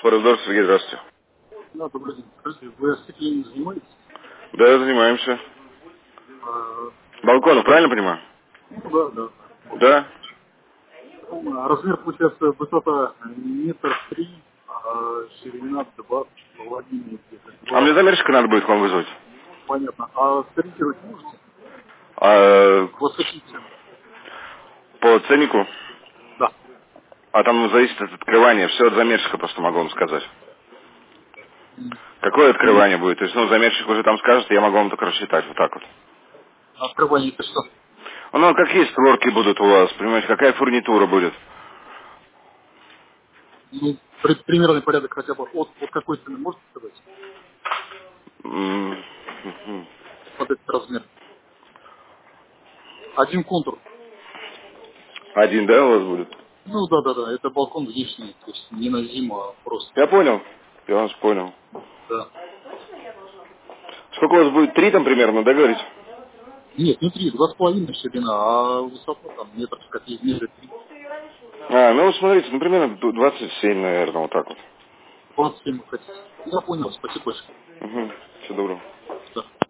Фордор Сергей, здравствуйте. Да, добрый день. Скажите, вы остеклением занимаетесь? Да, занимаемся. А, Балкону, правильно понимаю? ну да, да. Да. Размер, получается, высота метр три, а ширина 2,5 где-то. А мне Два. замерщика надо будет к вам вызвать. Понятно. А сориентировать можете? А, Вот какие цены? по ценнику? Да. А там зависит от открывания. Все от замерщика просто могу вам сказать. Какое И открывание будет? То есть, замерщик уже там скажет, я могу вам только рассчитать. Вот так вот. открывание это что? Ну, какие створки будут у вас? Понимаете, какая фурнитура будет? Ну, примерный порядок хотя бы от какой цены можете сказать? М, Под этот размер. Один контур. Один, да, у вас будет? Ну да, да, да. Это балкон внешний, то есть не на зиму, а просто. Я понял. Я вас понял. Да. Сколько у вас будет? 3 там примерно, да, говорите? Нет, не 3, 2,5 ширина, а высота там метр с копейки, метра 3. Смотрите, примерно 27, наверное, вот так вот. 27 хотите. Я понял, спасибо большое. Угу. Всего доброго. Да.